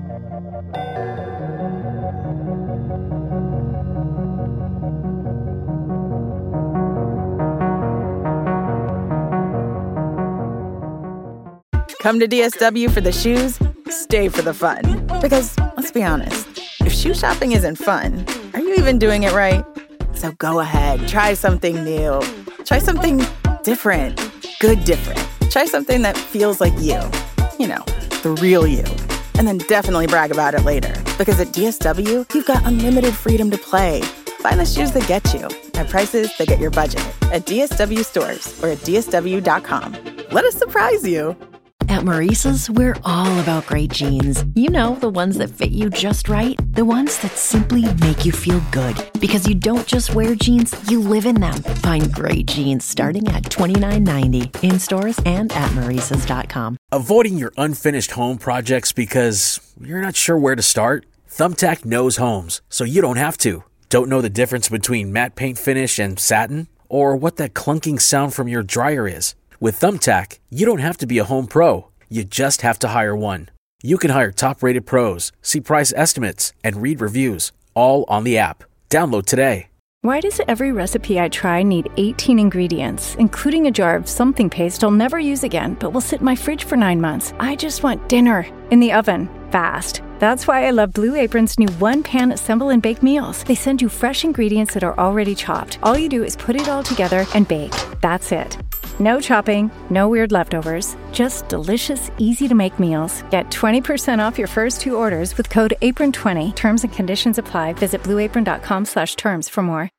Come to D S W for the shoes, stay for the fun. Because, let's be honest, if shoe shopping isn't fun, are you even doing it right? So go ahead, try something new. Try something different. Good different. Try something that feels like you. You know, the real you. And then definitely brag about it later. Because at D S W, you've got unlimited freedom to play. Find the shoes that get you at prices that get your budget at D S W stores or at D S W dot com. Let us surprise you. At Maurice's, we're all about great jeans. You know, the ones that fit you just right. The ones that simply make you feel good. Because you don't just wear jeans, you live in them. Find great jeans starting at twenty-nine ninety in stores and at Maurices dot com. Avoiding your unfinished home projects because you're not sure where to start? Thumbtack knows homes, so you don't have to. Don't know the difference between matte paint finish and satin? Or what that clunking sound from your dryer is? With Thumbtack, you don't have to be a home pro. You just have to hire one. You can hire top-rated pros, see price estimates, and read reviews, all on the app. Download today. Why does every recipe I try need eighteen ingredients, including a jar of something paste I'll never use again, but will sit in my fridge for nine months? I just want dinner in the oven, fast. That's why I love Blue Apron's new one-pan assemble and bake meals. They send you fresh ingredients that are already chopped. All you do is put it all together and bake. That's it. No chopping, no weird leftovers, just delicious, easy-to-make meals. Get twenty percent off your first two orders with code apron twenty. Terms and conditions apply. Visit blue apron dot com slash terms for more.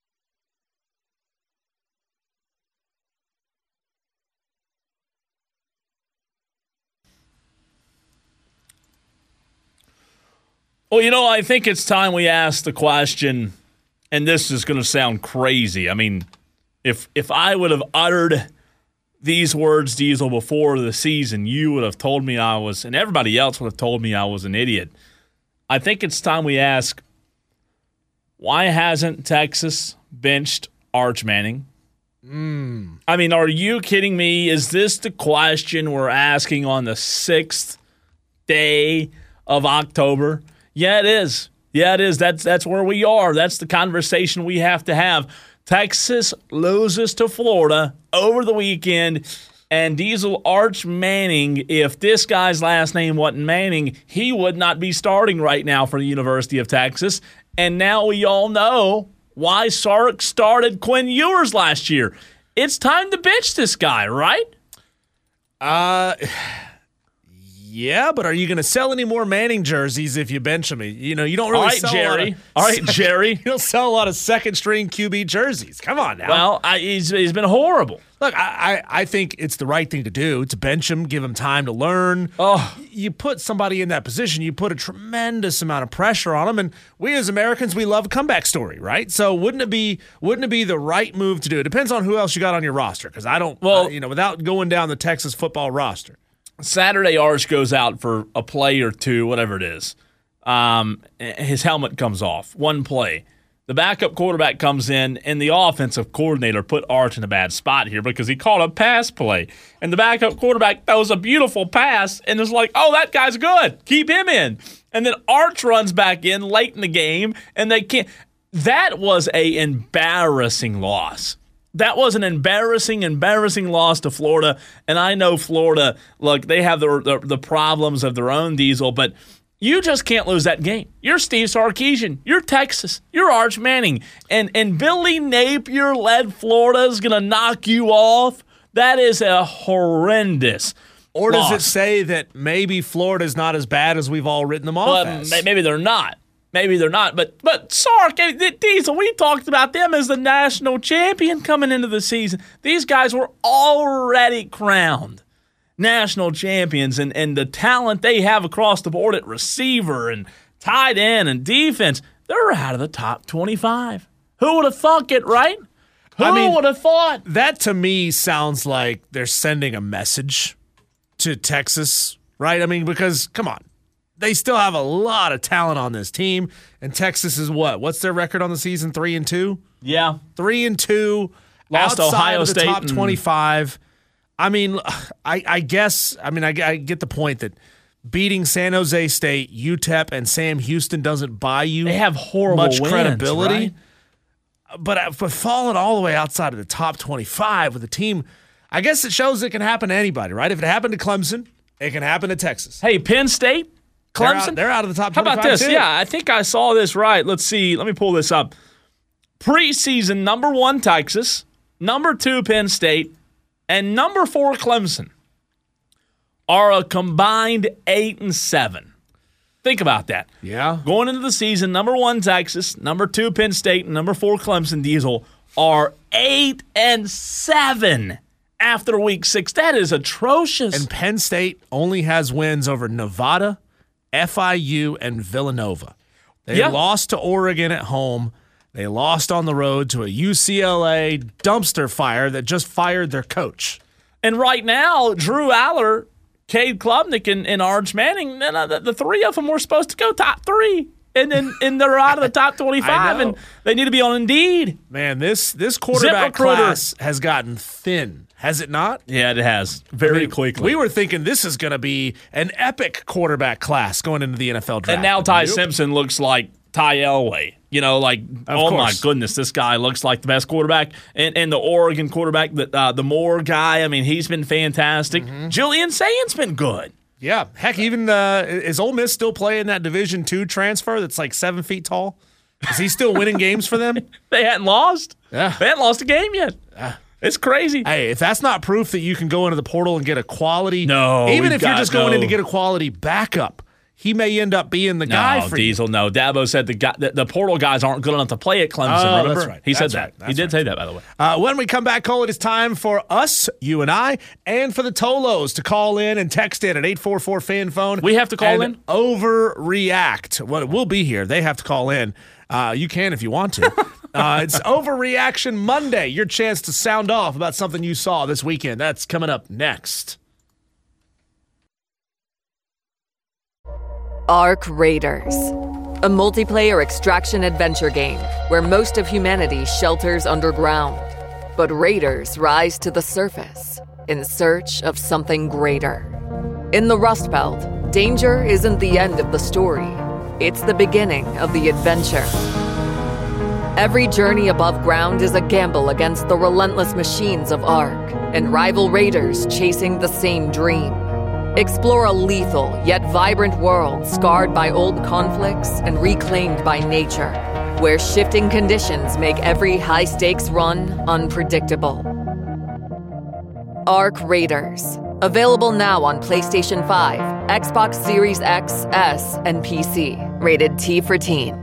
Well, you know, I think it's time we ask the question, and this is going to sound crazy. I mean, if if I would have uttered these words, Diesel, before the season, you would have told me I was, and everybody else would have told me I was an idiot. I think it's time we ask, why hasn't Texas benched Arch Manning? Mm. I mean, are you kidding me? Is this the question we're asking on the sixth day of October? Yeah, it is. Yeah, it is. That's that's where we are. That's the conversation we have to have. Texas loses to Florida over the weekend, and Diesel Arch Manning, if this guy's last name wasn't Manning, he would not be starting right now for the University of Texas. And now we all know why Sark started Quinn Ewers last year. It's time to bench this guy, right? Uh... Yeah, but are you going to sell any more Manning jerseys if you bench him? You know, you don't really All right, sell Jerry. a lot of, All right, Jerry. You don't sell a lot of second-string Q B jerseys. Come on now. Well, I, he's, he's been horrible. Look, I, I, I think it's the right thing to do, to bench him, give him time to learn. Oh. You put somebody in that position, you put a tremendous amount of pressure on him, and we as Americans, we love a comeback story, right? So wouldn't it be wouldn't it be the right move to do? It depends on who else you got on your roster, because I don't, well, uh, you know, without going down the Texas football roster. Saturday, Arch goes out for a play or two, whatever it is. Um, his helmet comes off. One play. The backup quarterback comes in, and the offensive coordinator put Arch in a bad spot here because he called a pass play. And the backup quarterback throws a beautiful pass, and it's like, oh, that guy's good. Keep him in. And then Arch runs back in late in the game, and they can't. That was a embarrassing loss. That was an embarrassing, embarrassing loss to Florida. And I know Florida, look, they have the, the, the problems of their own, Diesel, but you just can't lose that game. You're Steve Sarkisian. You're Texas. You're Arch Manning. And, and Billy Napier-led Florida is going to knock you off. That is a horrendous Or does loss. it say that maybe Florida's not as bad as we've all written them off Well, as? maybe they're not. Maybe they're not, but but Sark, Diesel, we talked about them as the national champion coming into the season. These guys were already crowned national champions, and, and the talent they have across the board at receiver and tight end and defense, they're out of the top twenty-five. Who would have thought it, right? Who I mean, would have thought? That to me sounds like they're sending a message to Texas, right? I mean, because, come on. They still have a lot of talent on this team, and Texas is what? What's their record on the season? Three and two. Yeah, three and two. Lost outside Ohio of the State top and- twenty-five. I mean, I, I guess. I mean, I, I get the point that beating San Jose State, U T E P, and Sam Houston doesn't buy you. They have horrible much wins, credibility. right? But but falling all the way outside of the top twenty-five with a team, I guess it shows it can happen to anybody, right? If it happened to Clemson, it can happen to Texas. Hey, Penn State. They're Clemson? out, they're out of the top How twenty-five. about this? Too. Yeah, I think I saw this right. Let's see. Let me pull this up. Preseason number one, Texas. Number two, Penn State. And number four, Clemson are a combined eight and seven. Think about that. Yeah. Going into the season, number one, Texas. Number two, Penn State. And number four, Clemson, Diesel are eight and seven. after week six. That is atrocious. And Penn State only has wins over Nevada, F I U, and Villanova. They yeah. lost to Oregon at home. They lost on the road to a U C L A dumpster fire that just fired their coach. And right now, Drew Aller, Cade Klubnik, and, and Arch Manning, the, the three of them were supposed to go top three. And then and they're out of the top twenty-five, and they need to be on Indeed. Man, this this quarterback class has gotten thin, has it not? Yeah, it has. Very I mean, quickly. We were thinking this is going to be an epic quarterback class going into the N F L draft. And now Ty Simpson looks like Ty Elway. You know, like, of oh course. My goodness, this guy looks like the best quarterback. And and the Oregon quarterback, the, uh, the Moore guy, I mean, he's been fantastic. Mm-hmm. Julian Saint's been good. Yeah, heck, even uh, is Ole Miss still playing that Division two transfer that's like seven feet tall? Is he still winning games for them? They hadn't lost. Yeah. They hadn't lost a game yet. Yeah. It's crazy. Hey, if that's not proof that you can go into the portal and get a quality, no, even if you're just going no. in to get a quality backup, he may end up being the no, guy for Diesel, you. No, Dabo said the, guy, the the portal guys aren't good enough to play at Clemson. Oh, remember? that's right. He that's said right. that. He did right. say that, by the way. Uh, when we come back, Cole, it is time for us, you and I, and for the Tolos to call in and text in at eight four four fan phone. We have to call and in? Overreact. Well, we'll be here. They have to call in. Uh, you can if you want to. uh, it's Overreaction Monday. Your chance to sound off about something you saw this weekend. That's coming up next. Ark Raiders, a multiplayer extraction adventure game where most of humanity shelters underground, but raiders rise to the surface in search of something greater. In the Rust Belt, danger isn't the end of the story, it's the beginning of the adventure. Every journey above ground is a gamble against the relentless machines of Ark and rival raiders chasing the same dream. Explore a lethal yet vibrant world scarred by old conflicts and reclaimed by nature, where shifting conditions make every high-stakes run unpredictable. Ark Raiders. Available now on PlayStation five, Xbox Series X, S, and P C. Rated T for Teen.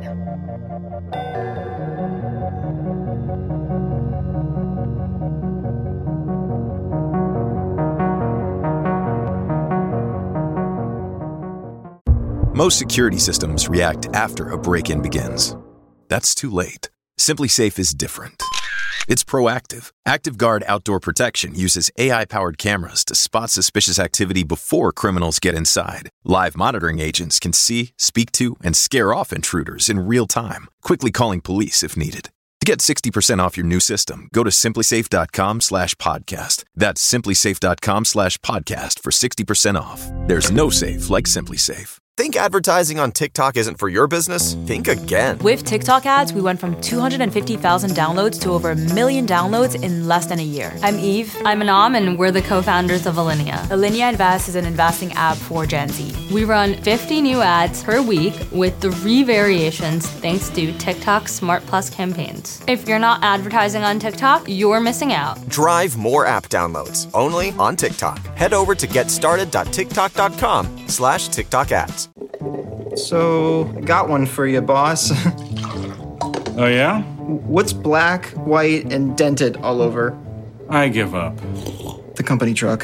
Most security systems react after a break-in begins. That's too late. SimpliSafe is different. It's proactive. ActiveGuard Outdoor Protection uses A I-powered cameras to spot suspicious activity before criminals get inside. Live monitoring agents can see, speak to, and scare off intruders in real time, quickly calling police if needed. To get sixty percent off your new system, go to simplysafe.com slash podcast. That's simplysafe.com slash podcast for sixty percent off. There's no safe like SimpliSafe. Think advertising on TikTok isn't for your business? Think again. With TikTok ads, we went from two hundred fifty thousand downloads to over a million downloads in less than a year. I'm Eve. I'm Anam, and we're the co-founders of Alinea. Alinea Invest is an investing app for Gen Z. We run fifty new ads per week with three variations thanks to TikTok Smart Plus campaigns. If you're not advertising on TikTok, you're missing out. Drive more app downloads only on TikTok. Head over to getstarted.tiktok.com slash TikTok ads. So, got one for you, boss. Oh, yeah? What's black, white, and dented all over? I give up. The company truck.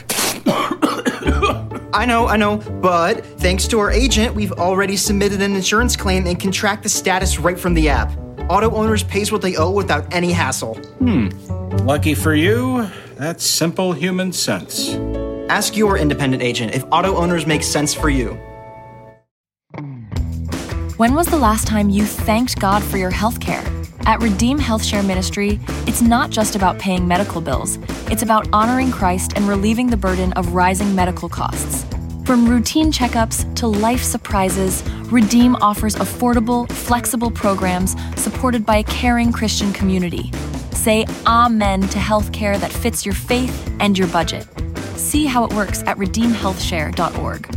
I know, I know, but thanks to our agent, we've already submitted an insurance claim and can track the status right from the app. Auto owners pays what they owe without any hassle. Hmm. Lucky for you, that's simple human sense. Ask your independent agent if auto owners make sense for you. When was the last time you thanked God for your health care? At Redeem Health Share Ministry, it's not just about paying medical bills. It's about honoring Christ and relieving the burden of rising medical costs. From routine checkups to life surprises, Redeem offers affordable, flexible programs supported by a caring Christian community. Say amen to health care that fits your faith and your budget. See how it works at redeem health share dot org.